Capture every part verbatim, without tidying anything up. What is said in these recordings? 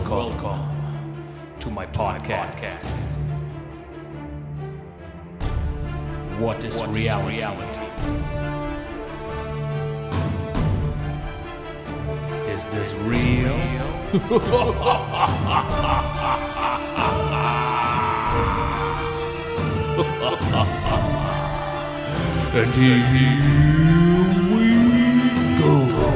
Welcome, welcome to my podcast. podcast. What is what reality? Is reality? Is this real? And here we go.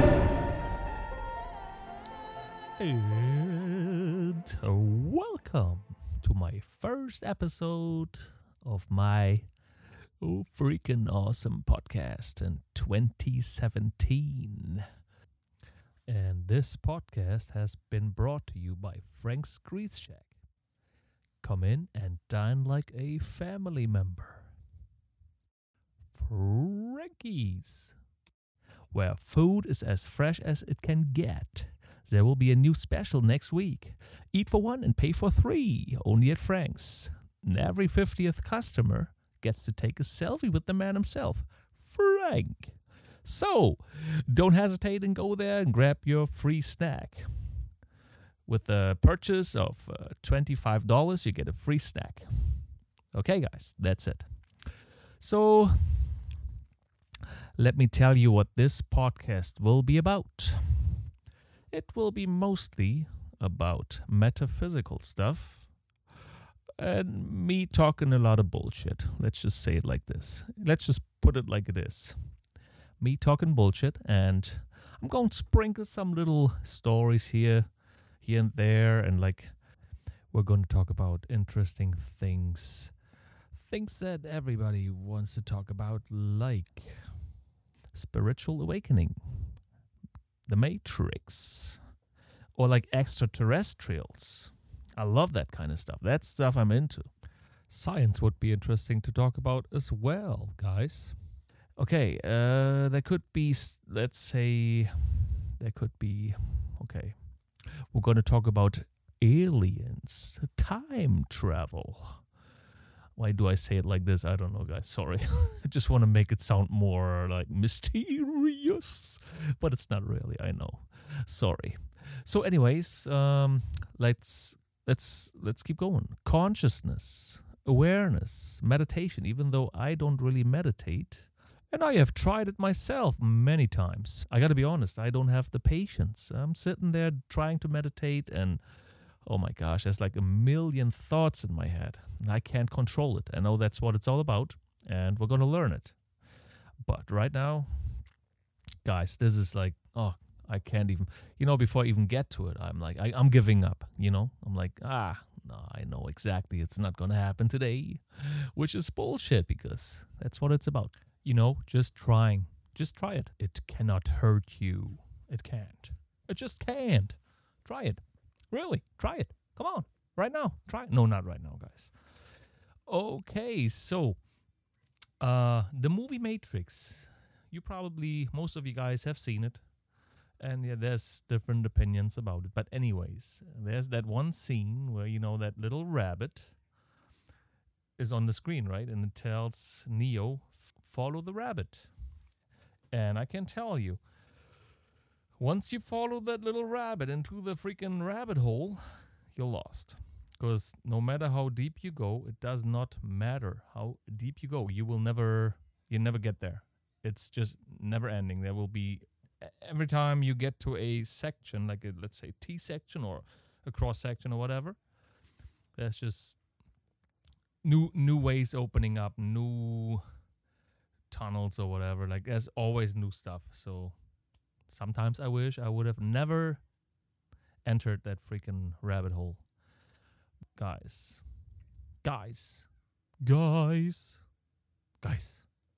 And welcome to my first episode of my oh freaking awesome podcast in twenty seventeen. And this podcast has been brought to you by Frank's Grease Shack. Come in and dine like a family member. Frankie's, where food is as fresh as it can get. There will be a new special next week. Eat for one and pay for three, only at Frank's. And every fiftieth customer gets to take a selfie with the man himself, Frank. So, don't hesitate and go there and grab your free snack. With the purchase of uh, twenty-five dollars, you get a free snack. Okay, guys, that's it. So, let me tell you what this podcast will be about. It will be mostly about metaphysical stuff and me talking a lot of bullshit. Let's just say it like this. Let's just put it like it is. Me talking bullshit, and I'm going to sprinkle some little stories here, here and there, and like we're going to talk about interesting things. Things that everybody wants to talk about, like spiritual awakening, the Matrix, or like extraterrestrials. I love that kind of stuff. That's stuff I'm into. Science would be interesting to talk about as well, guys. Okay, uh, there could be, let's say, there could be, okay, we're going to talk about aliens, time travel. Why do I say it like this? I don't know, guys. Sorry. I just want to make it sound more like mysterious. But it's not really, I know. Sorry. So anyways, um, let's let's let's keep going. Consciousness, awareness, meditation, even though I don't really meditate. And I have tried it myself many times. I got to be honest, I don't have the patience. I'm sitting there trying to meditate and oh my gosh, there's like a million thoughts in my head, and I can't control it. I know that's what it's all about, and we're going to learn it. But right now, guys, this is like, oh, I can't even, you know, before I even get to it, I'm like, I, I'm giving up, you know? I'm like, ah, no, I know exactly it's not going to happen today, which is bullshit because that's what it's about. You know, just trying. Just try it. It cannot hurt you. It can't. It just can't. Try it. Really, try it. Come on, right now. Try it. No, not right now, guys. Okay, so uh, the movie Matrix. You probably, most of you guys have seen it. And yeah, there's different opinions about it. But anyways, there's that one scene where, you know, that little rabbit is on the screen, right? And it tells Neo, follow the rabbit. And I can tell you, once you follow that little rabbit into the freaking rabbit hole, you're lost. Because no matter how deep you go, it does not matter how deep you go. You will never, you never get there. It's just never ending. There will be, every time you get to a section, like a, let's say T section or a cross section or whatever, there's just new new ways opening up, new tunnels or whatever. Like there's always new stuff. So sometimes I wish I would have never entered that freaking rabbit hole. Guys. Guys. Guys. Guys.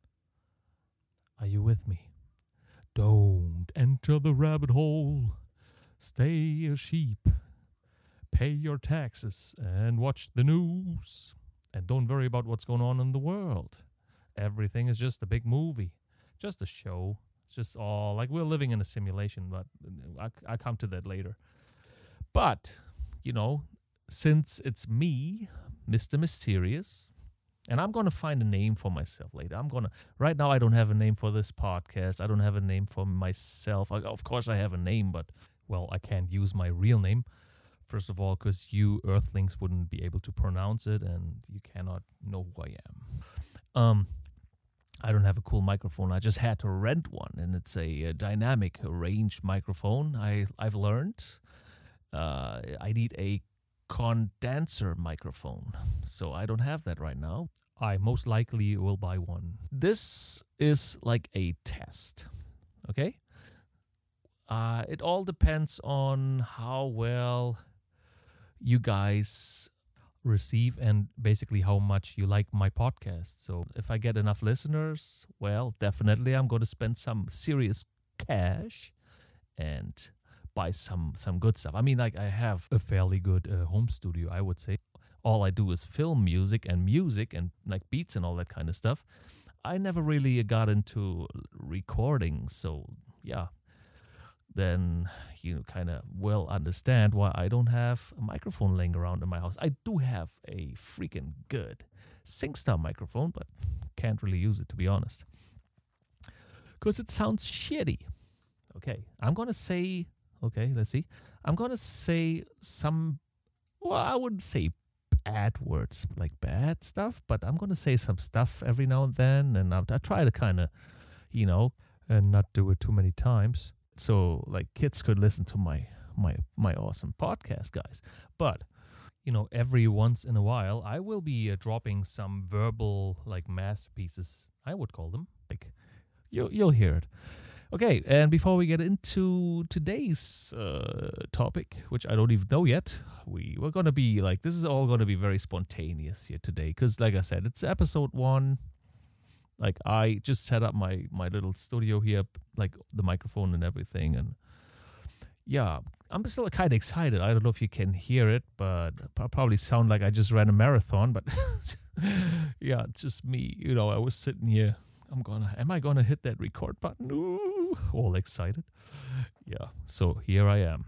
Are you with me? Don't enter the rabbit hole. Stay a sheep. Pay your taxes and watch the news. And don't worry about what's going on in the world. Everything is just a big movie. Just a show. It's just all like we're living in a simulation, but I, I come to that later. But, you know, since it's me, Mister Mysterious, and I'm going to find a name for myself later. I'm going to, right now I don't have a name for this podcast. I don't have a name for myself. I, of course I have a name, but, well, I can't use my real name. First of all, because you Earthlings wouldn't be able to pronounce it, and you cannot know who I am. Um, I don't have a cool microphone. I just had to rent one, and it's a, a dynamic range microphone. I I've learned. Uh, I need a condenser microphone, so I don't have that right now. I most likely will buy one. This is like a test, okay? Uh, it all depends on how well you guys receive and basically how much you like my podcast. So if I get enough listeners, well, definitely I'm going to spend some serious cash and buy some some good stuff. I mean, like I have a fairly good uh, home studio, I would say. All I do is film music and music and like beats and all that kind of stuff. I never really got into recording, so yeah. Then you kind of will understand why I don't have a microphone laying around in my house. I do have a freaking good SingStar microphone, but can't really use it, to be honest, because it sounds shitty. Okay, I'm going to say, okay, let's see. I'm going to say some, well, I wouldn't say bad words, like bad stuff, but I'm going to say some stuff every now and then, and I, I try to kind of, you know, and not do it too many times. So, like, kids could listen to my my my awesome podcast, guys. But, you know, every once in a while, I will be uh, dropping some verbal, like, masterpieces, I would call them. Like, you'll, you'll hear it. Okay, and before we get into today's uh, topic, which I don't even know yet, we, we're going to be, like, this is all going to be very spontaneous here today. Because, like I said, it's episode one. Like, I just set up my, my little studio here, like the microphone and everything. And yeah, I'm still kind of excited. I don't know if you can hear it, but I probably sound like I just ran a marathon. But yeah, it's just me. You know, I was sitting here. I'm gonna, am I gonna hit that record button? Ooh, all excited. Yeah, so here I am.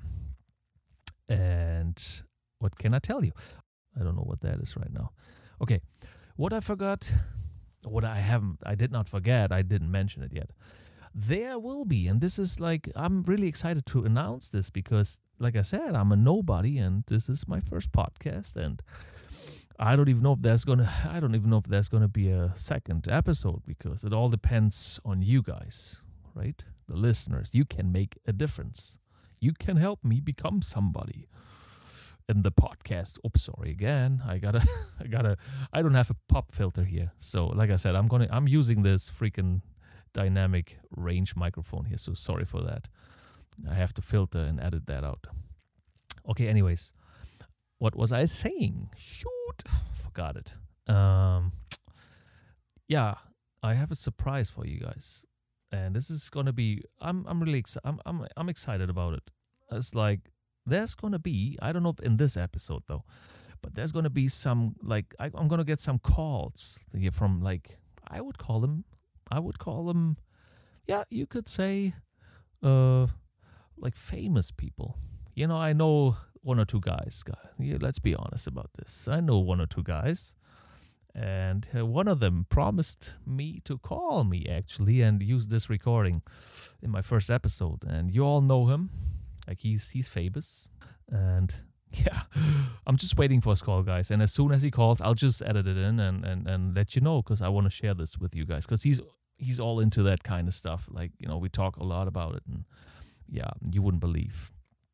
And what can I tell you? I don't know what that is right now. Okay, what I forgot... What I haven't, I did not forget, I didn't mention it yet. There will be, and this is like, I'm really excited to announce this because, like I said, I'm a nobody, and this is my first podcast, and I don't even know if there's gonna, I don't even know if there's gonna be a second episode because it all depends on you guys, right? The listeners. You can make a difference. You can help me become somebody. In the podcast, oops, sorry again. I gotta, I gotta, I don't have a pop filter here. So, like I said, I'm gonna, I'm using this freaking dynamic range microphone here. So sorry for that. I have to filter and edit that out. Okay, anyways, what was I saying? Shoot, forgot it. Um, yeah, I have a surprise for you guys, and this is gonna be. I'm, I'm really, excited. I'm, I'm, I'm excited about it. It's like. There's going to be, I don't know if in this episode though, but there's going to be some, like, I, I'm going to get some calls from, like, I would call them, I would call them, yeah, you could say, uh, like, famous people. You know, I know one or two guys, guys. Yeah, let's be honest about this. I know one or two guys, and uh, one of them promised me to call me, actually, and use this recording in my first episode, and you all know him. Like, he's he's famous, and yeah, I'm just waiting for his call, guys. And as soon as he calls, I'll just edit it in and, and, and let you know, because I want to share this with you guys, because he's he's all into that kind of stuff. Like, you know, we talk a lot about it, and yeah, you wouldn't believe.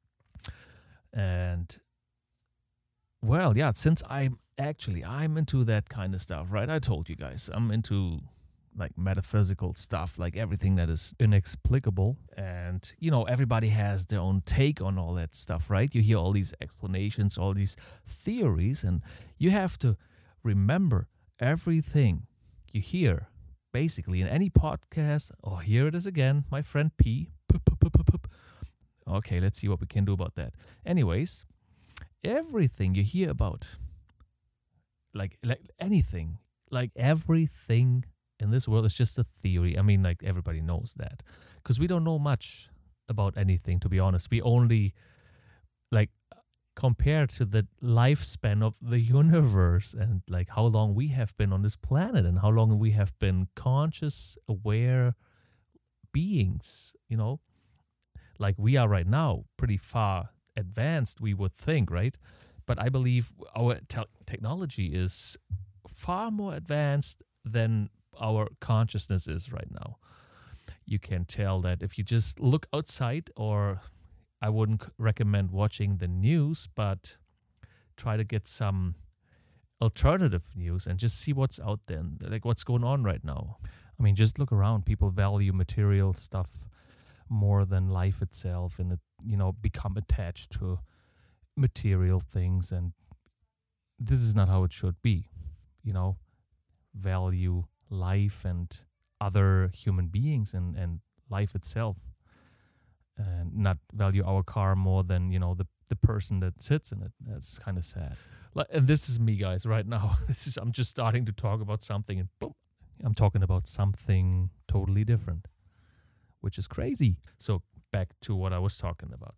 And, well, yeah, since I'm actually, I'm into that kind of stuff, right? I told you guys, I'm into... like metaphysical stuff, like everything that is inexplicable. And, you know, everybody has their own take on all that stuff, right? You hear all these explanations, all these theories, and you have to remember everything you hear, basically, in any podcast. Oh, here it is again, my friend P. Okay, let's see what we can do about that. Anyways, everything you hear about, like, like anything, like everything in this world is just a theory. I mean, like, everybody knows that, because we don't know much about anything, to be honest. We only, like, compared to the lifespan of the universe and, like, how long we have been on this planet and how long we have been conscious, aware beings, you know, like we are right now, pretty far advanced we would think, right? But I believe our te- technology is far more advanced than our consciousness is right now. You can tell that if you just look outside, or I wouldn't recommend watching the news, but try to get some alternative news and just see what's out there, like what's going on right now. I mean, just look around. People value material stuff more than life itself, and it, you know, become attached to material things, and this is not how it should be. You know, value life and other human beings and, and life itself, and not value our car more than, you know, the, the person that sits in it. That's kind of sad. Like, and this is me, guys, right now. This is I'm just starting to talk about something, and boom, I'm talking about something totally different, which is crazy. So back to what I was talking about.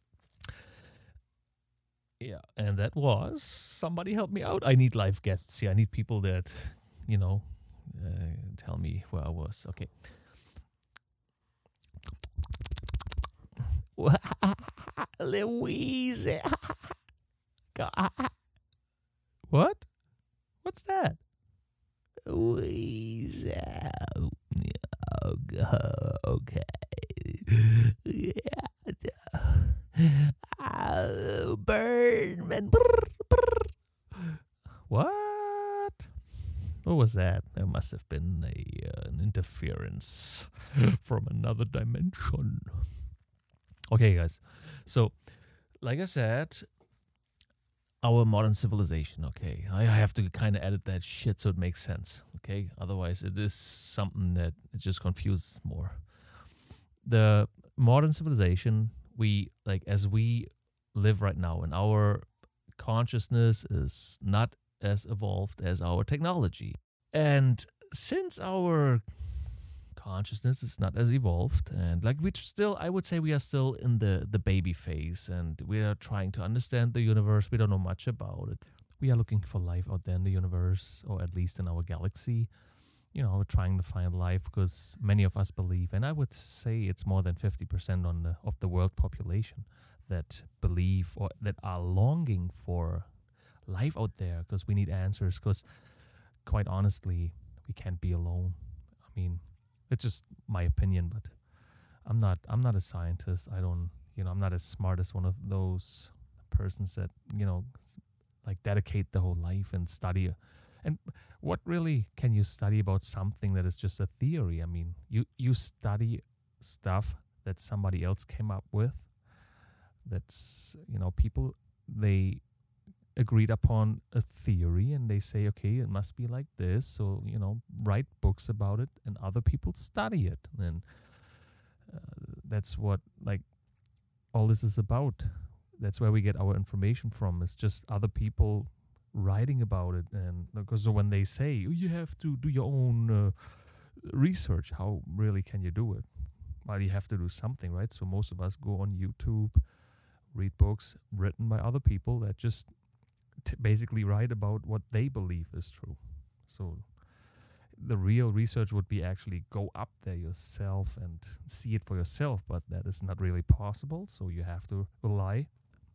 Yeah, and that was, somebody help me out. I need live guests here. I need people that, you know, uh, tell me where I was. Okay. Louise. What? What's that? Louise. Okay. Yeah. Oh, Birdman. What? What was that? There must have been a uh, an interference from another dimension. Okay, guys. So, like I said, our modern civilization, okay? I have to kind of edit that shit so it makes sense, okay? Otherwise, it is something that it just confuses more. The modern civilization, we, like, as we live right now, and our consciousness is not as evolved as our technology. And since our consciousness is not as evolved, and like we still, I would say we are still in the, the baby phase, and we are trying to understand the universe. We don't know much about it. We are looking for life out there in the universe, or at least in our galaxy. You know, we're trying to find life because many of us believe, and I would say it's more than fifty percent on the, of the world population that believe or that are longing for life out there, because we need answers, because quite honestly, we can't be alone. I mean, it's just my opinion, but I'm not I'm not a scientist. I don't, you know, I'm not as smart as one of those persons that, you know, like dedicate the whole life and study. And what really can you study about something that is just a theory? I mean, you, you study stuff that somebody else came up with. That's, you know, people, they agreed upon a theory and they say, okay, it must be like this. So, you know, write books about it and other people study it. And uh, that's what, like, all this is about. That's where we get our information from. It's just other people writing about it. And because so when they say, oh, you have to do your own uh, research, how really can you do it? Well, you have to do something, right? So most of us go on YouTube, read books written by other people that just t- basically write about what they believe is true. So the real research would be actually go up there yourself and see it for yourself, but that is not really possible. So you have to rely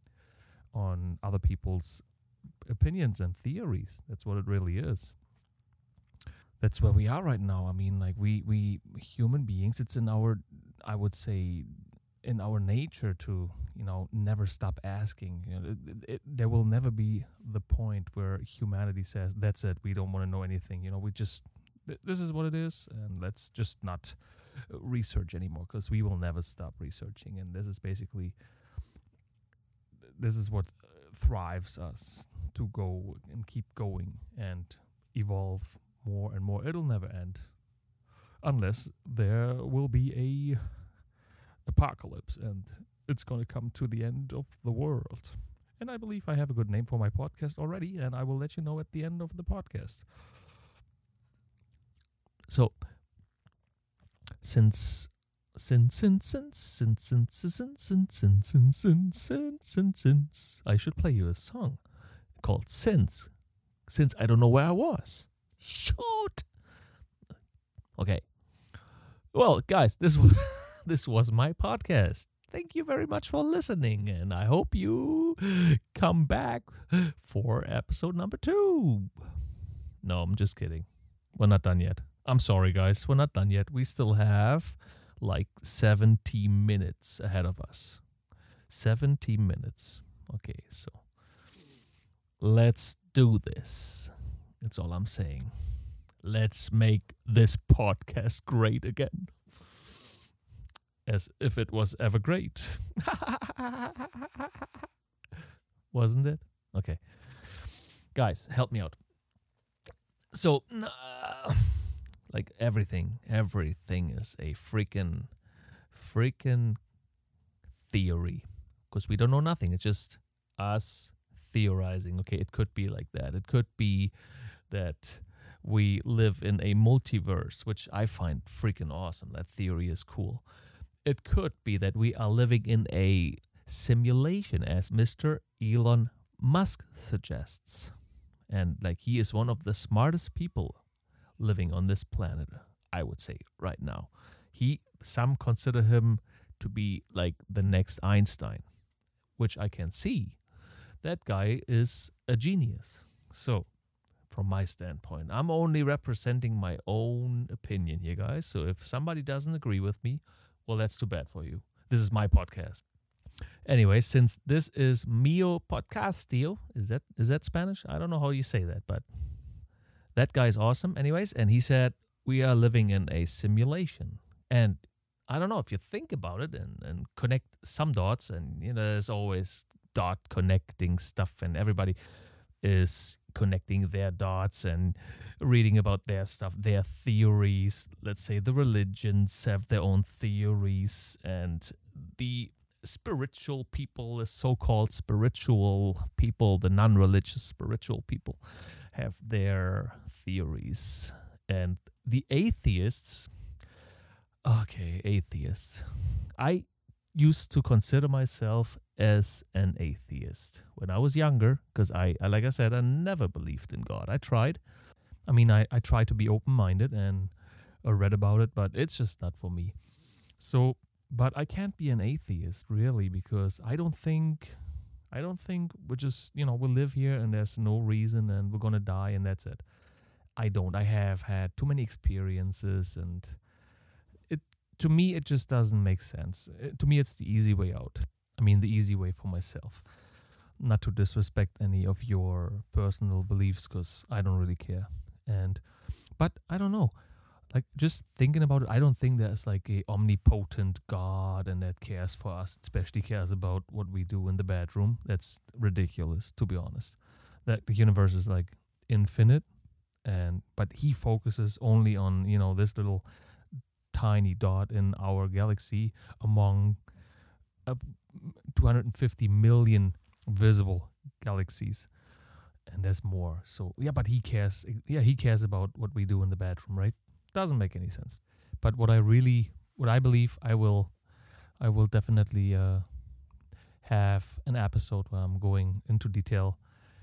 on other people's opinions and theories. That's what it really is. That's where we are right now. I mean, like we, we human beings, it's in our, I would say, in our nature to, you know, never stop asking. You know, it, it, there will never be the point where humanity says, that's it, we don't want to know anything. You know, we just, th- this is what it is, and let's just not research anymore, because we will never stop researching. And this is basically, this is what thrives us to go and keep going and evolve more and more. It'll never end unless there will be a apocalypse and it's going to come to the end of the world. And I believe I have a good name for my podcast already, and I will let you know at the end of the podcast. So, since since since since since since since since since since since since since I should play you a song called Since. Since I don't know where I was. Shoot. Okay. Well, guys, this was this was my podcast. thank you very much for listening. And I hope you come back for episode number two. No, I'm just kidding. We're not done yet. I'm sorry, guys. We're not done yet. We still have like seventy minutes ahead of us. seventy minutes. Okay, so let's do this. That's all I'm saying. Let's make this podcast great again. As if it was ever great. Wasn't it? Okay. Guys, help me out. So, uh, like everything, everything is a freaking, freaking theory. Because we don't know nothing. It's just us theorizing. Okay, it could be like that. It could be that we live in a multiverse, which I find freaking awesome. That theory is cool. It could be that we are living in a simulation, as Mister Elon Musk suggests. And like he is one of the smartest people living on this planet, I would say, right now. He, some consider him to be like the next Einstein, which I can see. That guy is a genius. So, from my standpoint, I'm only representing my own opinion here, guys. So if somebody doesn't agree with me, well, that's too bad for you. This is my podcast. Anyway, since this is Mio Podcastio, is that is that Spanish? I don't know how you say that, but that guy's awesome. Anyways, and he said, we are living in a simulation. And I don't know, if you think about it and, and connect some dots, and, you know, there's always dot connecting stuff, and everybody is connecting their dots and reading about their stuff, their theories. Let's say the religions have their own theories, and the spiritual people, the so-called spiritual people, the non-religious spiritual people, have their theories. And the atheists, okay, atheists. I used to consider myself as an atheist when I was younger, because I, I, like I said, I never believed in God. I tried. I mean, I, I tried to be open-minded and uh, read about it, but it's just not for me. So, but I can't be an atheist, really, because I don't think, I don't think we're just, you know, we live here and there's no reason and we're going to die and that's it. I don't. I have had too many experiences, and it, to me, it just doesn't make sense. It, to me, it's the easy way out. I mean, the easy way for myself. Not to disrespect any of your personal beliefs, because I don't really care. And, but I don't know. Like, just thinking about it, I don't think there's like a omnipotent God and that cares for us, especially cares about what we do in the bedroom. That's ridiculous, to be honest. That the universe is like infinite, and but he focuses only on, you know, this little tiny dot in our galaxy among uh, two hundred fifty million visible galaxies, and there's more. So yeah, but he cares. Yeah, he cares about what we do in the bedroom, right? Doesn't make any sense. But what I really, what I believe, I will, I will definitely uh, have an episode where I'm going into detail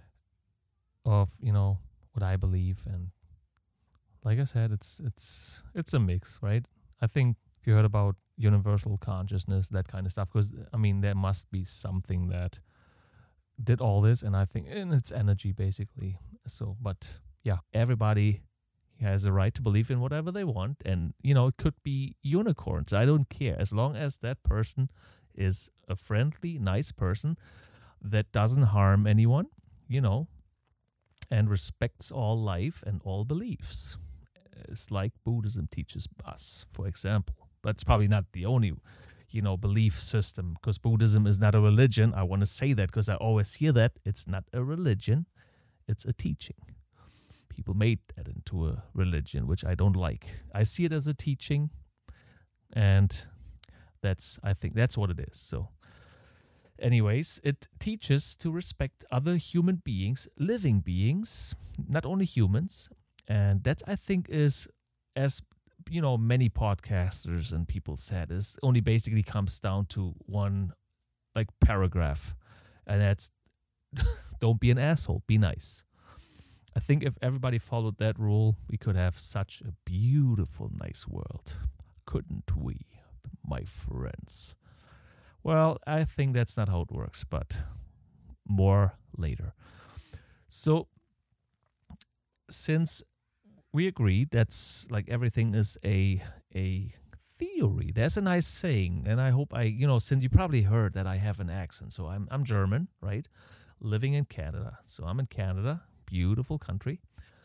of, you know, what I believe. And like I said, it's it's it's a mix, right? I think if you heard about universal consciousness, that kind of stuff, because I mean, there must be something that did all this, and I think, and it's energy basically. So, but yeah, everybody has a right to believe in whatever they want, and you know, it could be unicorns. I don't care, as long as that person is a friendly, nice person that doesn't harm anyone, you know, and respects all life and all beliefs. It's like Buddhism teaches us, for example. That's probably not the only, you know, belief system, because Buddhism is not a religion. I want to say that because I always hear that. It's not a religion. It's a teaching. People made that into a religion, which I don't like. I see it as a teaching, and that's, I think that's what it is. So anyways, it teaches to respect other human beings, living beings, not only humans. And that, I think, is, as you know, many podcasters and people said, is only basically comes down to one like paragraph, and that's don't be an asshole, be nice. I think if everybody followed that rule, we could have such a beautiful, nice world, couldn't we, my friends? Well, I think that's not how it works, but more later. So, since we agreed that's like everything is a a theory, there's a nice saying, and I hope I, you know, since you probably heard that I have an accent, so I'm I'm German, right? Living in Canada, so I'm in Canada, beautiful country,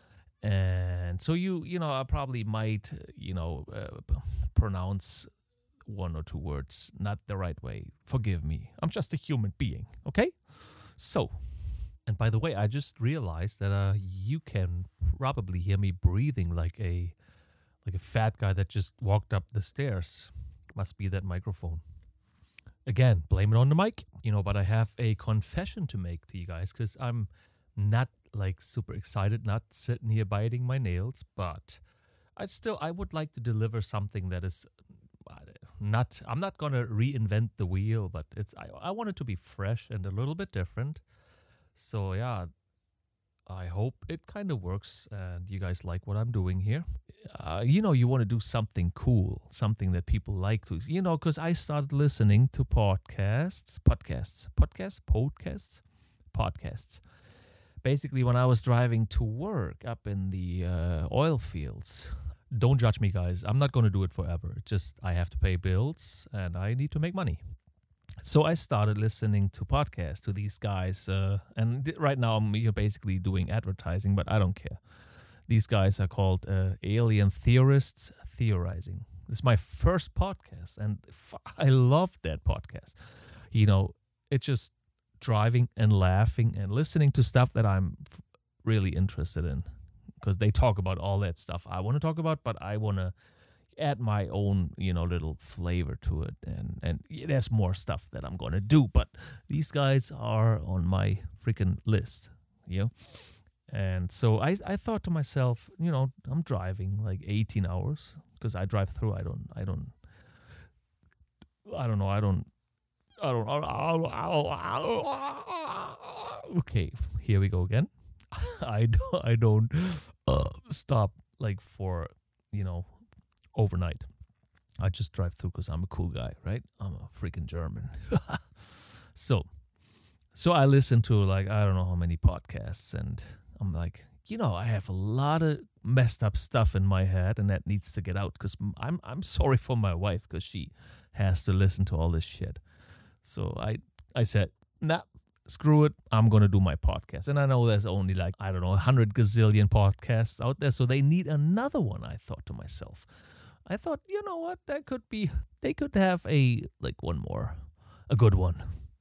and so you you know I probably might you know uh, p- pronounce one or two words not the right way. Forgive me. I'm just a human being, okay? So, and by the way, I just realized that uh, you can probably hear me breathing like a like a fat guy that just walked up the stairs. Must be that microphone. Again, blame it on the mic. You know, but I have a confession to make to you guys because I'm not like super excited, not sitting here biting my nails, but I still I would like to deliver something that is uh, not. I'm not gonna reinvent the wheel, but it's I I want it to be fresh and a little bit different. So yeah, I hope it kind of works and you guys like what I'm doing here. Uh, you know, you want to do something cool, something that people like to, you know, because I started listening to podcasts, podcasts, podcasts, podcasts, podcasts. Basically, when I was driving to work up in the uh, oil fields. Don't judge me, guys. I'm not going to do it forever. Just I have to pay bills and I need to make money. So I started listening to podcasts to these guys, uh, and th- right now I'm you're basically doing advertising, but I don't care. These guys are called uh, Alien Theorists Theorizing. This is my first podcast, and f- I love that podcast. You know, it's just driving and laughing and listening to stuff that I'm f- really interested in because they talk about all that stuff I want to talk about, but I want to add my own, you know, little flavor to it, and and yeah, there's more stuff that I'm gonna do. But these guys are on my freaking list, you know. And so I I thought to myself, you know, I'm driving like eighteen hours because I drive through. I don't I don't I don't know. I don't I don't. Okay, here we go again. I don't I don't uh, stop like for you know overnight. I just drive through because I'm a cool guy, right? I'm a freaking German. so, so I listen to like, I don't know how many podcasts, and I'm like, you know, I have a lot of messed up stuff in my head, and that needs to get out because I'm, I'm sorry for my wife because she has to listen to all this shit. So I, I said, nah, screw it. I'm going to do my podcast. And I know there's only like, I don't know, a hundred gazillion podcasts out there. So they need another one, I thought to myself. I thought, you know what, that could be, they could have a, like one more, a good one.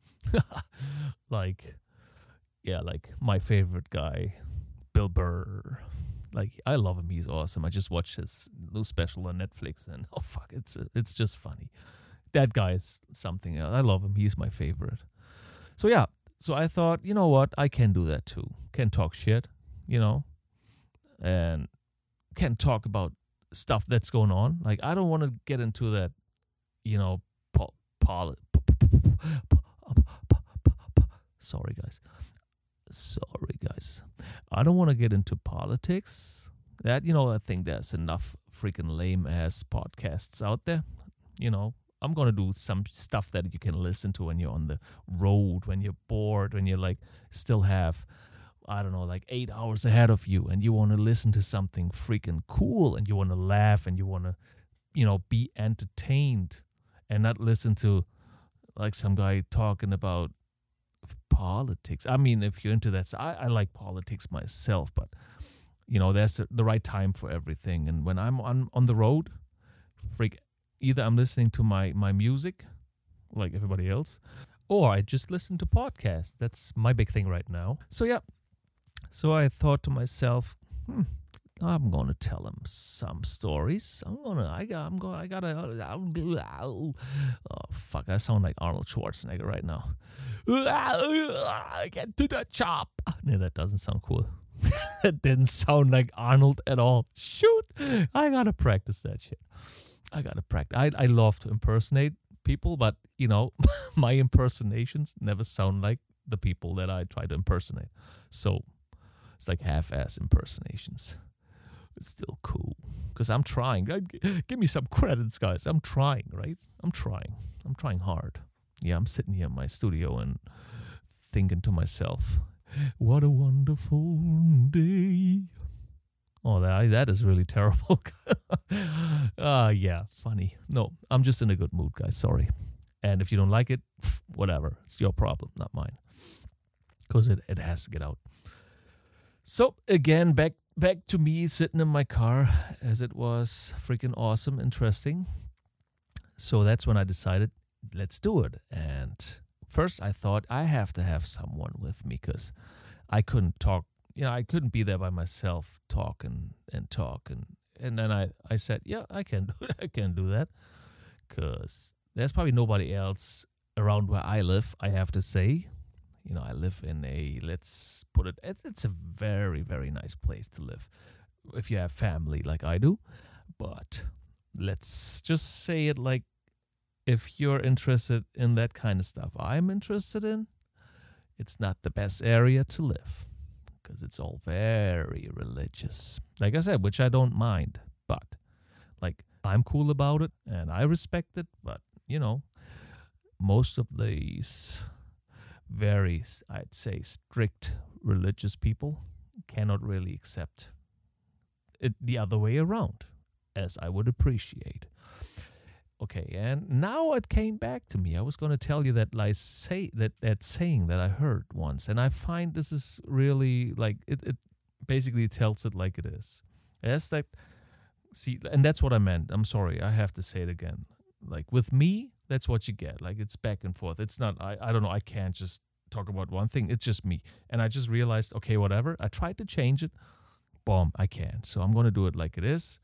like, yeah, like my favorite guy, Bill Burr. Like, I love him. He's awesome. I just watched his new special on Netflix and, oh, fuck, it's it's just funny. That guy is something else. I love him. He's my favorite. So, yeah. So I thought, you know what, I can do that too. Can talk shit, you know, and can talk about stuff that's going on. Like, I don't want to get into that, you know, po- poli- sorry guys, sorry guys. I don't want to get into politics. That, you know, I think there's enough freaking lame ass podcasts out there. You know, I'm going to do some stuff that you can listen to when you're on the road, when you're bored, when you like still have, I don't know, like eight hours ahead of you and you want to listen to something freaking cool and you want to laugh and you want to, you know, be entertained and not listen to like some guy talking about politics. I mean, if you're into that, so I, I like politics myself, but, you know, there's the right time for everything. And when I'm on, on the road, freak, either I'm listening to my, my music like everybody else, or I just listen to podcasts. That's my big thing right now. So, yeah. So I thought to myself, hmm, I'm gonna tell him some stories. I'm gonna, I got, I'm gonna, I gotta. I'll do. I'll, oh fuck! I sound like Arnold Schwarzenegger right now. Get to the chop. No, that doesn't sound cool. That didn't sound like Arnold at all. Shoot! I gotta practice that shit. I gotta practice. I I love to impersonate people, but you know, my impersonations never sound like the people that I try to impersonate. So. It's like half-ass impersonations. It's still cool because I'm trying. Give me some credits, guys. I'm trying, right? I'm trying. I'm trying hard. yeah, I'm sitting here in my studio and thinking to myself, what a wonderful day. Oh, that, that is really terrible. Ah, uh, yeah, funny. No, I'm just in a good mood, guys. Sorry. And if you don't like it, whatever. It's your problem, not mine. Because it, it has to get out. So, again, back back to me sitting in my car, as it was freaking awesome, interesting. So that's when I decided, let's do it. And first I thought I have to have someone with me because I couldn't talk. You know, I couldn't be there by myself, talk and, and talk. And, and then I, I said, yeah, I can do I can do that. Because there's probably nobody else around where I live, I have to say. You know, I live in a, let's put it, it's, it's a very, very nice place to live if you have family like I do. But let's just say it like, if you're interested in that kind of stuff I'm interested in, it's not the best area to live because it's all very religious. Like I said, which I don't mind, but like I'm cool about it and I respect it. But, you know, most of these very, I'd say, strict religious people cannot really accept it the other way around, as I would appreciate. Okay, and now it came back to me. I was going to tell you that like say that that saying that I heard once, and I find this is really like it. It basically tells it like it is. That's that. See, and that's what I meant. I'm sorry, I have to say it again. Like with me, that's what you get. Like it's back and forth. It's not. I. I don't know. I can't just talk about one thing. It's just me, and I just realized. Okay, whatever. I tried to change it. Boom, I can't. So I'm going to do it like it is.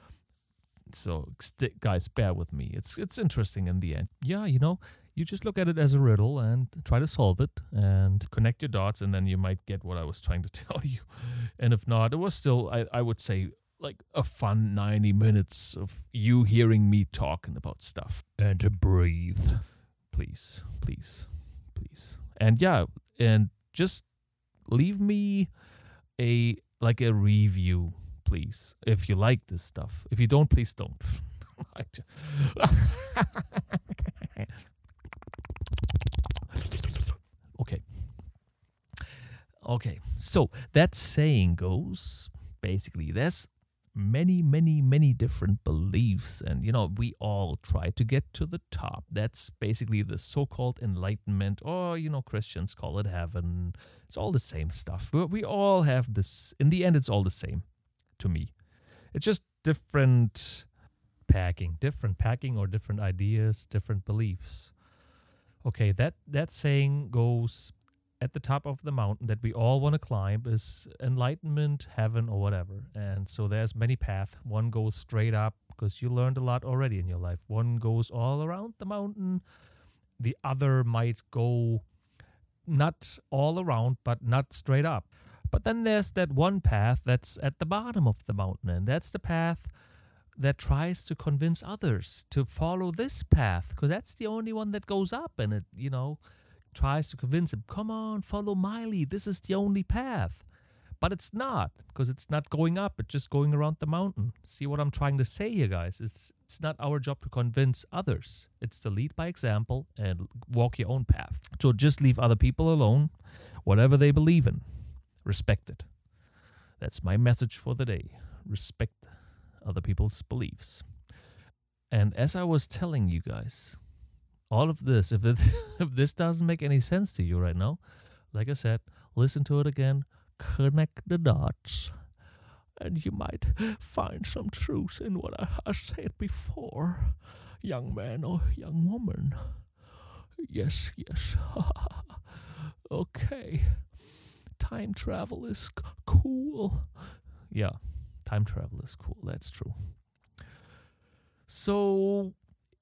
So, st- guys, bear with me. It's it's interesting in the end. Yeah, you know, you just look at it as a riddle and try to solve it and connect your dots, and then you might get what I was trying to tell you. And if not, it was still, I, I would say, like a fun ninety minutes of you hearing me talking about stuff. And to breathe. Please, please, please. And yeah, and just leave me a, like a review. Please, if you like this stuff. If you don't, please don't. Okay. Okay. So that saying goes, basically, there's many, many, many different beliefs. And, you know, we all try to get to the top. That's basically the so-called enlightenment, or, you know, Christians call it heaven. It's all the same stuff. We, we all have this. In the end, it's all the same. To me, it's just different packing, different packing or different ideas, different beliefs. Okay, that, that saying goes at the top of the mountain that we all want to climb is enlightenment, heaven, or whatever. And so there's many paths. One goes straight up because you learned a lot already in your life. One goes all around the mountain. The other might go not all around, but not straight up. But then there's that one path that's at the bottom of the mountain, and that's the path that tries to convince others to follow this path, because that's the only one that goes up, and it, you know, tries to convince them, come on, follow my lead, this is the only path. But it's not, because it's not going up, it's just going around the mountain. See what I'm trying to say here, guys? It's, it's not our job to convince others. It's to lead by example and walk your own path. So just leave other people alone, whatever they believe in. Respect it. That's my message for the day. Respect other people's beliefs. And as I was telling you guys, all of this, if, it, if this doesn't make any sense to you right now, like I said, listen to it again, connect the dots, and you might find some truth in what I have said before, young man or young woman. Yes, yes. Okay. Time travel is c- cool. Yeah, time travel is cool. That's true. So,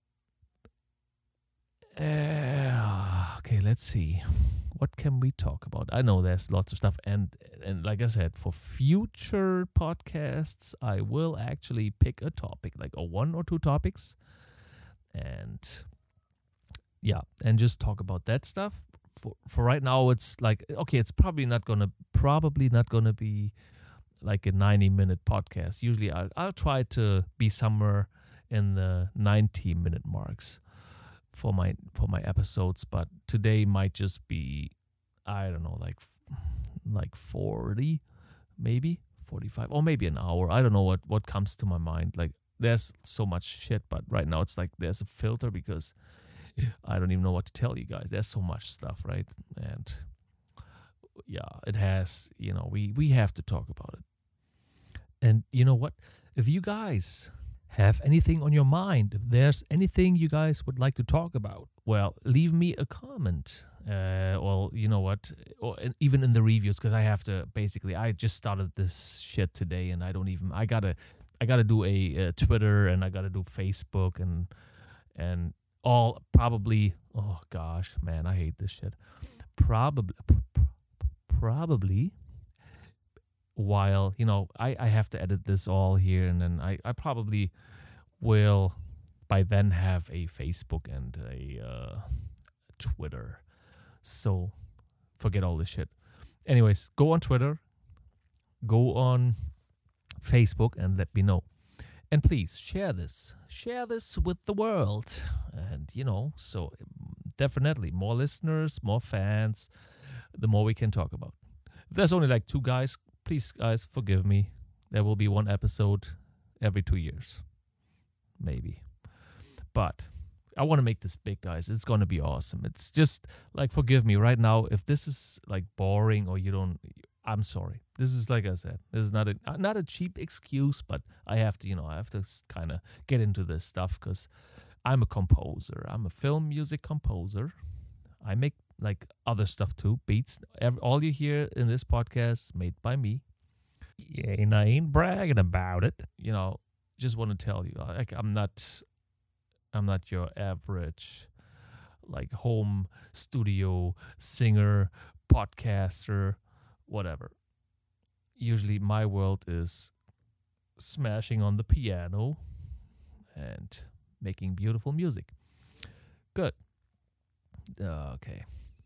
uh, okay, let's see. What can we talk about? I know there's lots of stuff. And, and like I said, for future podcasts, I will actually pick a topic, like a one or two topics. And, yeah, and just talk about that stuff. For for right now, it's like, okay, it's probably not gonna probably not gonna be like a ninety minute podcast. Usually, I'll I'll try to be somewhere in the ninety minute marks. for my for my episodes, but today might just be, I don't know, like like forty, maybe forty-five, or maybe an hour. I don't know what what comes to my mind. Like there's so much shit, but right now it's like there's a filter because I don't even know what to tell you guys. There's so much stuff, right? And yeah, it has, you know, we we have to talk about it. And you know what? If you guys have anything on your mind, if there's anything you guys would like to talk about, well, leave me a comment. Uh, or you know what? Or even in the reviews, because I have to basically. I just started this shit today, and I don't even. I gotta, I gotta do a, a Twitter, and I gotta do Facebook, and and all probably. Oh gosh, man, I hate this shit. Probably, probably. While you know, I I have to edit this all here, and then I I probably will by then have a Facebook and a uh, Twitter. So forget all this shit. Anyways, go on Twitter, go on Facebook, and let me know. And please share this. Share this with the world. And, you know, so definitely more listeners, more fans, the more we can talk about. If there's only like two guys, please, guys, forgive me. There will be one episode every two years. Maybe. But I want to make this big, guys. It's going to be awesome. It's just like, forgive me right now. If this is like boring or you don't, I'm sorry. This is, like I said, this is not a, not a cheap excuse, but I have to, you know, I have to kind of get into this stuff because I'm a composer. I'm a film music composer. I make like other stuff too, beats. Every, all you hear in this podcast is made by me. Yeah, and I ain't bragging about it. You know, just want to tell you, like, I'm not... I'm not your average, like, home studio singer, podcaster, whatever. Usually my world is smashing on the piano and making beautiful music. Good. Uh, okay.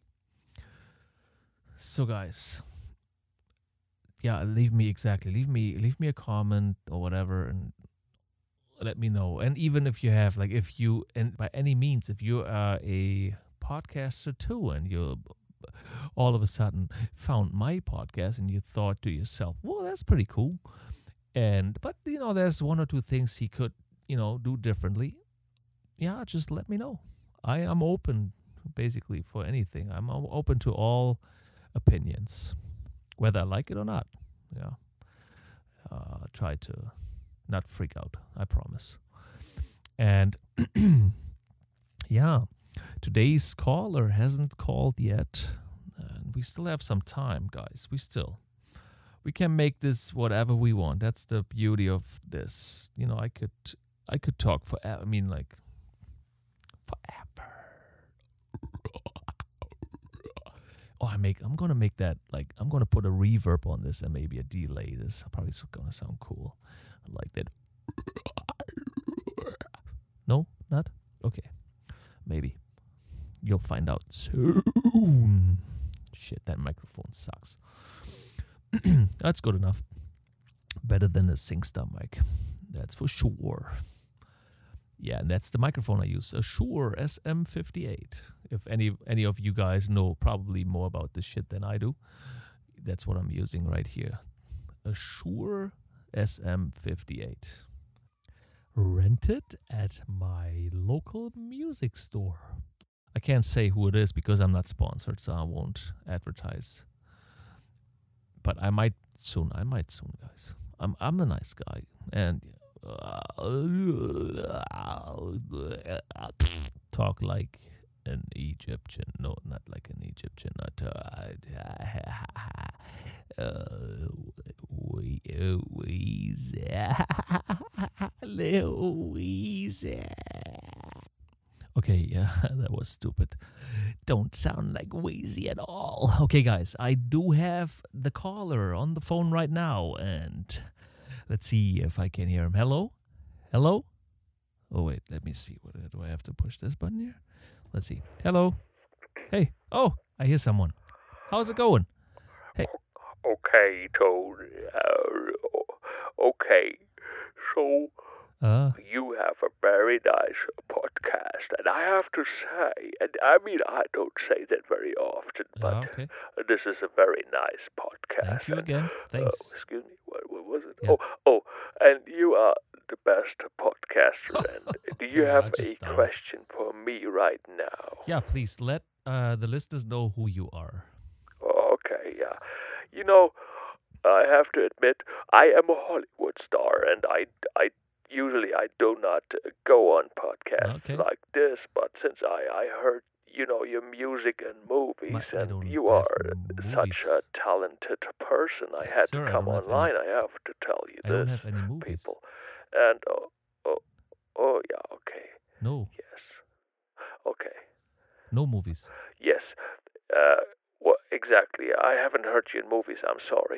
So, guys, yeah, leave me exactly. Leave me, leave me a comment or whatever, and let me know. And even if you have, like, if you, and by any means, if you are a podcaster too, and you all of a sudden found my podcast and you thought to yourself, well, that's pretty cool. And, but, you know, there's one or two things he could, you know, do differently. Yeah, just let me know. I am open, basically, for anything. I'm open to all opinions, whether I like it or not. Yeah. Uh, try to not freak out, I promise. And yeah, today's caller hasn't called yet. And we still have some time, guys. We still, we can make this whatever we want. That's the beauty of this. You know, I could, I could talk forever. I mean, like, forever. Oh, I make, I'm going to make that, like, I'm going to put a reverb on this and maybe a delay. This is probably going to sound cool. Like that. No, not? Okay. Maybe. You'll find out soon. Shit, that microphone sucks. That's good enough. Better than a SingStar mic. That's for sure. Yeah, and that's the microphone I use. A Shure S M fifty-eight. If any any of you guys know probably more about this shit than I do, that's what I'm using right here. A Shure S M fifty-eight. Rented at my local music store. I can't say who it is because I'm not sponsored, so I won't advertise. But I might soon. I might soon, guys. I'm I'm a nice guy, and uh, talk like an Egyptian. No, not like an Egyptian. Not uh, uh, Louise. Louise. Okay, yeah, that was stupid. Don't sound like Wheezy at all. Okay, guys, I do have the caller on the phone right now, and let's see if I can hear him. Hello? Hello? Oh, wait, let me see. What, do I have to push this button here? Let's see. Hello? Hey. Oh, I hear someone. How's it going? Hey. Okay, Toad. Uh, okay. So, Uh, You have a very nice podcast, and I have to say, and I mean, I don't say that very often, but yeah, okay. this is a very nice podcast. Thank you And again. uh, Thanks. excuse me, what, what was it? Yeah. Oh, oh, and you are the best podcaster. And do you Okay, have I just a started. question for me right now? Yeah, please let uh, the listeners know who you are. Okay, yeah. You know, I have to admit, I am a Hollywood star, and I, I usually I do not uh, go on podcasts Okay. like this. But since I, I heard, you know, your music and movies, My- I and don't you have are such movies. a talented person, I Uh, had sir, to I come don't have any- online. I have to tell you I this, don't have any movies. people. And oh, oh, oh, yeah, okay, No, yes, okay. no movies. Yes. Uh, well, exactly. I haven't heard you in movies. I'm sorry.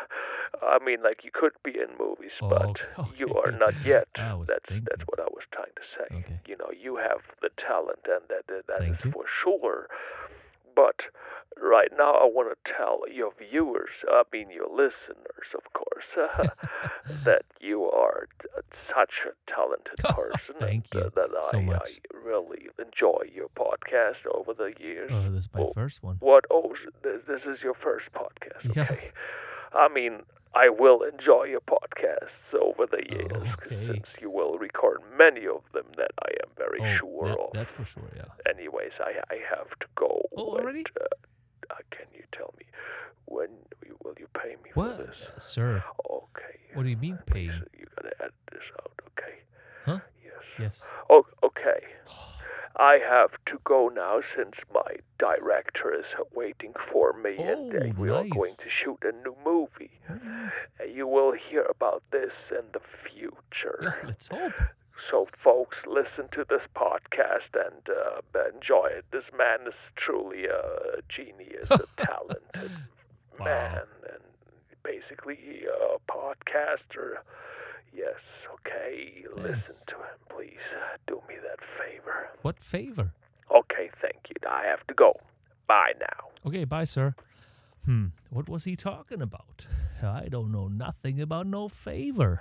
I mean, like you could be in movies, Oh, but okay, you okay. are not yet. I was that's thinking. that's what I was trying to say. Okay. You know, you have the talent, and that that, that Thank is you. for sure. But right now, I want to tell your viewers, I mean your listeners, of course, that you are t- such a talented person. Thank and, uh, you that so I, much. I really enjoy your podcast over the years. Oh, this is my Oh, first one. What? Oh, s- this, this is your first podcast. Yeah. Okay. I mean, I will enjoy your podcasts over the years, 'cause Okay. since you will record many of them that I am very Oh, sure that- of. that's for sure, yeah. Anyways, I I have to go. Oh, and, already? uh, uh, can you tell me when you- will you pay me What? for this? Uh, sir, Okay. what do you mean Please, paying? you gotta edit this out, okay? Huh? Yes. Yes. Oh, okay. I have to go now since my director is waiting for me, and uh, Oh, we are going nice. to shoot a new movie. Oh, nice. Uh, You will hear about this in the future. Yeah, let's hope. So, folks, listen to this podcast and uh, enjoy it. This man is truly a genius, a talented Wow. man, and basically a podcaster. Yes, okay. Listen Thanks. to him, please. Do me that favor. What favor? Okay, thank you. I have to go. Bye now. Okay, bye, sir. Hmm, what was he talking about? I don't know nothing about no favor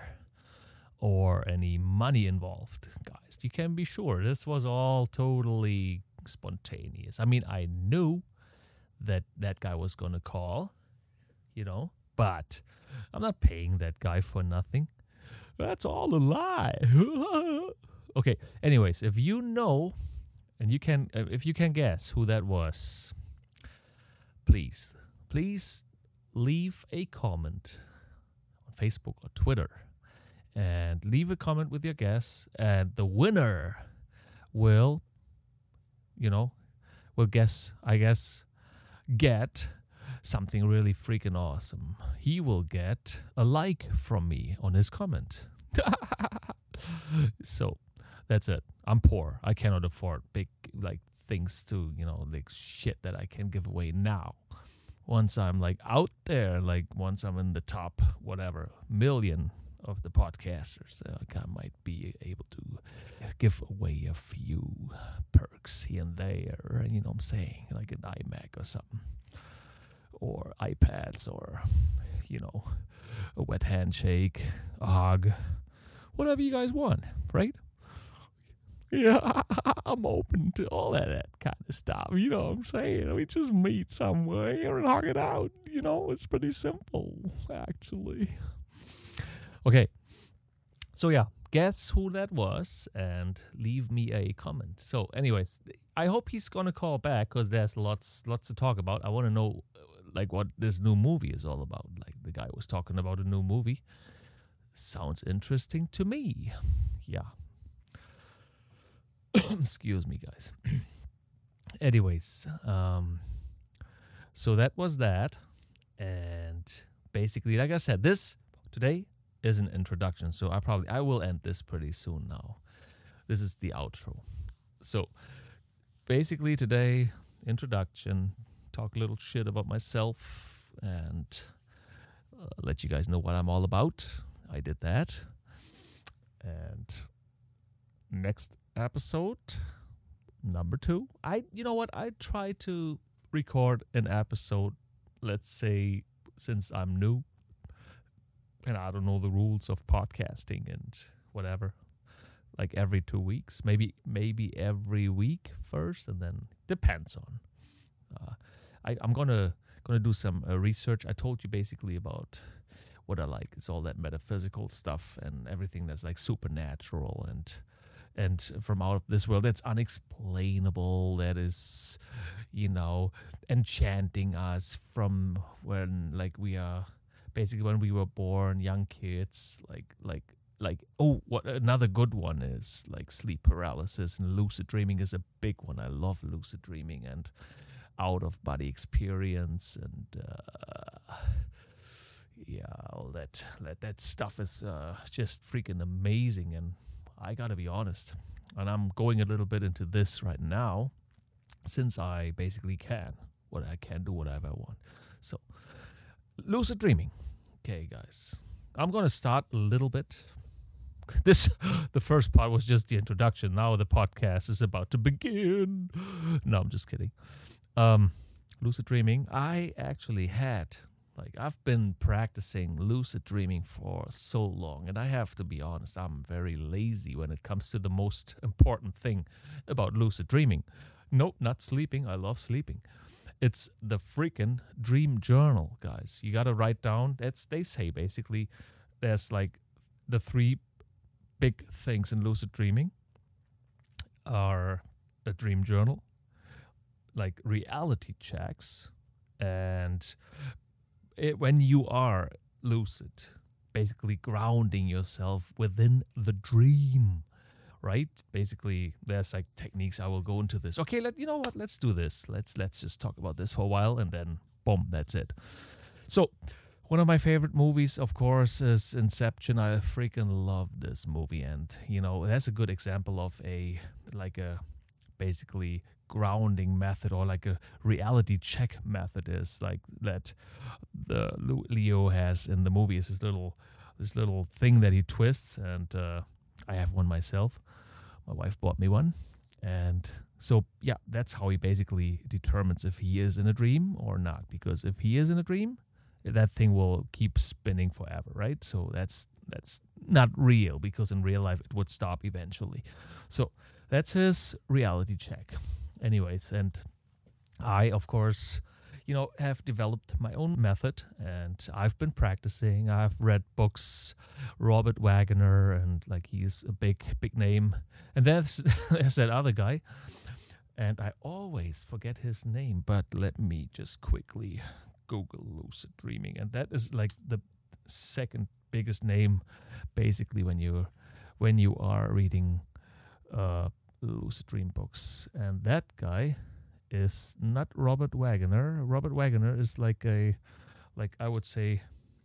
or any money involved, guys. You can be sure this was all totally spontaneous. I mean, I knew that that guy was going to call, you know, but I'm not paying that guy for nothing. That's all a lie. Okay, anyways, if you know and you can uh, if you can guess who that was, please, please leave a comment on Facebook or Twitter and leave a comment with your guess, and the winner will, you know, will guess, I guess, get something really freaking awesome. He will get a like from me on his comment. So that's it. I'm poor. I cannot afford big like things to, you know, like shit that I can give away now. Once I'm like out there, like once I'm in the top whatever million of the podcasters, uh, I might be able to give away a few perks here and there, you know what I'm saying, like an iMac or something, or iPads, or, you know, a wet handshake, a hug, whatever you guys want, right? Yeah, I'm open to all of that kind of stuff, you know what I'm saying? We just meet somewhere and hug it out, you know, it's pretty simple, actually. Okay, so yeah, guess who that was and leave me a comment. So anyways, I hope he's going to call back because there's lots lots to talk about. I want to know like what this new movie is all about. Like the guy was talking about a new movie. Sounds interesting to me. Yeah. Excuse me, guys. Anyways, um, so that was that. And basically, like I said, this today is an introduction. So I probably, I will end this pretty soon now. This is the outro. So basically today, introduction, talk a little shit about myself and uh, let you guys know what I'm all about. I did that. And next episode, number two, I, you know what, I try to record an episode, let's say, since I'm new and I don't know the rules of podcasting and whatever, like every two weeks, maybe maybe every week first, and then depends on. Uh, I, I'm gonna gonna do some uh, research. I told you basically about what I like. It's all that metaphysical stuff and everything that's like supernatural and and from out of this world, that's unexplainable, that is, you know, enchanting us from when like we are basically when we were born, young kids, like like like oh, what another good one is like sleep paralysis, and lucid dreaming is a big one. I love lucid dreaming and out of body experience, and uh, yeah, all that that, that stuff is uh, just freaking amazing. And I gotta be honest, and I'm going a little bit into this right now, since I basically can what I can do whatever I want. So, lucid dreaming. Okay, guys, I'm gonna start a little bit. This, the first part was just the introduction. Now the podcast is about to begin. No, I'm just kidding. Um, lucid dreaming. I actually had. Like, I've been practicing lucid dreaming for so long, and I have to be honest, I'm very lazy when it comes to the most important thing about lucid dreaming. Nope, not sleeping. I love sleeping. It's the freaking dream journal, guys. You got to write down, that's, they say basically, there's like the three big things in lucid dreaming are a dream journal, like reality checks, and It, when you are lucid, basically grounding yourself within the dream, right? Basically, there's like techniques. I will go into this. Okay, let you know what? Let's do this. Let's let's just talk about this for a while, and then boom, that's it. So, one of my favorite movies, of course, is Inception. I freaking love this movie, and you know, that's a good example of a like a basically grounding method, or like a reality check method, is like that the Leo has in the movie is this little this little thing that he twists, and uh, I have one myself. My wife bought me one, and so yeah, that's how he basically determines if he is in a dream or not, because if he is in a dream, that thing will keep spinning forever, right? So that's that's not real, because in real life it would stop eventually. So that's his reality check. Anyways, and I, of course, you know, have developed my own method, and I've been practicing. I've read books, Robert Wagner, and like he's a big, big name. And there's, there's that other guy, and I always forget his name, but let me just quickly Google lucid dreaming. And that is like the second biggest name, basically, when you're when you are reading uh lucid dream books. And that guy is not Robert Wagner. Robert Wagner is like a like I would say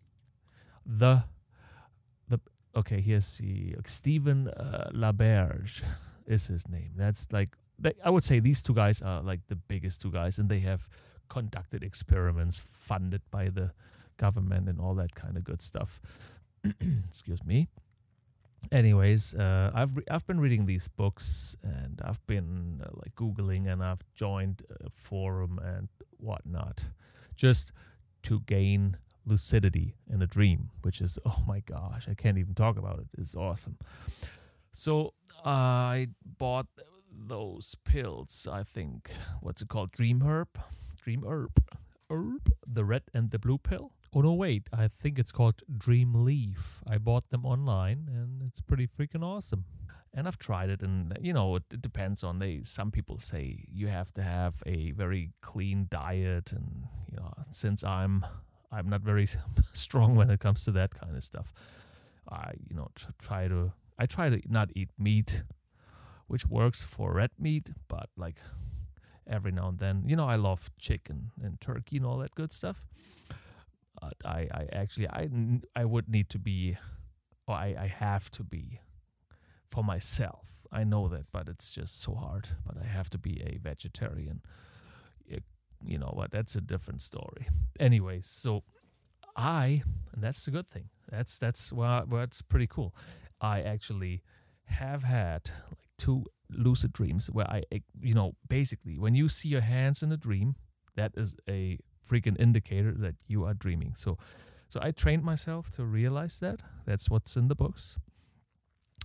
the the okay here's the Stephen uh, LaBerge is his name. That's like they, I would say these two guys are like the biggest two guys, and they have conducted experiments funded by the government and all that kind of good stuff. Excuse me. Anyways, uh, I've re- I've been reading these books, and I've been uh, like Googling, and I've joined a forum and whatnot, just to gain lucidity in a dream, which is, oh my gosh, I can't even talk about it. It's awesome. So I bought those pills. I think what's it called? Dream Herb, Dream Herb, Herb, the red and the blue pill. Oh, no, wait. I think it's called Dream Leaf. I bought them online, and it's pretty freaking awesome. And I've tried it, and, you know, it, it depends on, they. Some people say you have to have a very clean diet, and, you know, since I'm I'm not very strong when it comes to that kind of stuff, I, you know, tr- try to, I try to not eat meat, which works for red meat, but, like, every now and then, you know, I love chicken and turkey and all that good stuff. But I, I actually, I, I would need to be, or I, I have to be for myself. I know that, but it's just so hard. But I have to be a vegetarian. It, you know what? That's a different story. Anyways, so I, and that's the good thing. That's that's where, where it's pretty cool. I actually have had like two lucid dreams where I, you know, basically when you see your hands in a dream, that is a freaking indicator that you are dreaming. So, so I trained myself to realize that. That's what's in the books.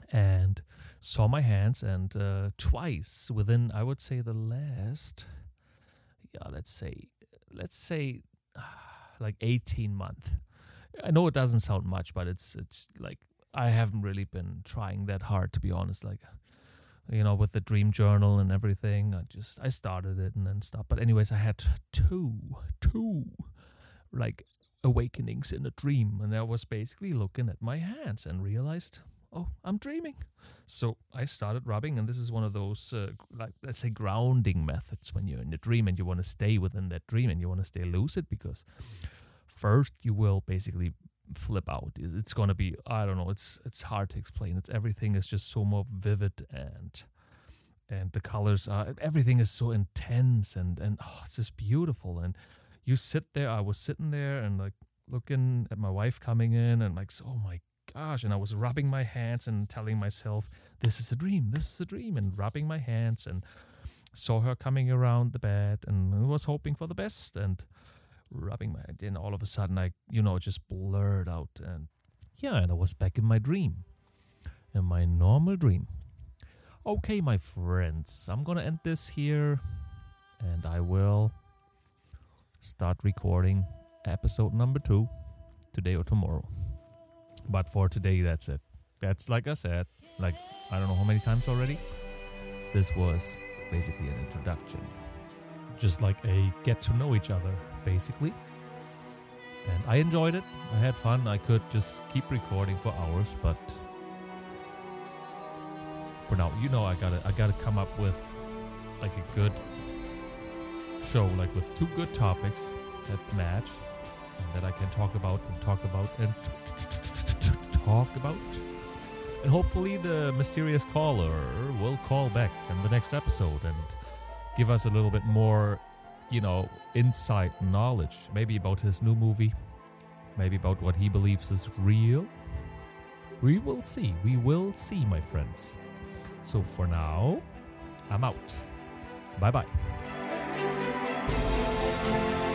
and saw my hands, and uh, twice within, I would say, the last, yeah, let's say, let's say, like eighteen months. I know it doesn't sound much, but it's it's like I haven't really been trying that hard, to be honest. Like, you know, with the dream journal and everything, I just I started it and then stopped. But anyways, I had two, two, like awakenings in a dream, and I was basically looking at my hands and realized, oh, I'm dreaming. So I started rubbing, and this is one of those, uh, like, let's say, grounding methods when you're in a dream and you want to stay within that dream and you want to stay lucid, because first you will basically flip out. It's going to be, I don't know, it's it's hard to explain. It's everything is just so more vivid, and and the colors are, everything is so intense, and, and oh, it's just beautiful. And you sit there, I was sitting there and like looking at my wife coming in, and like, oh my gosh, and I was rubbing my hands and telling myself, this is a dream, this is a dream, and rubbing my hands, and saw her coming around the bed, and I was hoping for the best, and rubbing my hand, and all of a sudden I, you know, just blurred out, and yeah, and I was back in my dream, in my normal dream. Okay, my friends, I'm gonna end this here, and I will start recording episode number two today or tomorrow. But for today, that's it. That's, like I said, like, I don't know how many times already. This was basically an introduction. Just like a get to know each other, basically. And I enjoyed it. I had fun. I could just keep recording for hours, but for now, you know, I gotta, I gotta come up with like a good show, like with two good topics that match, and that I can talk about and talk about and talk about. And hopefully the mysterious caller will call back in the next episode and give us a little bit more, you know, insight, knowledge, maybe about his new movie, maybe about what he believes is real. We will see. We will see, my friends. So for now, I'm out. Bye-bye.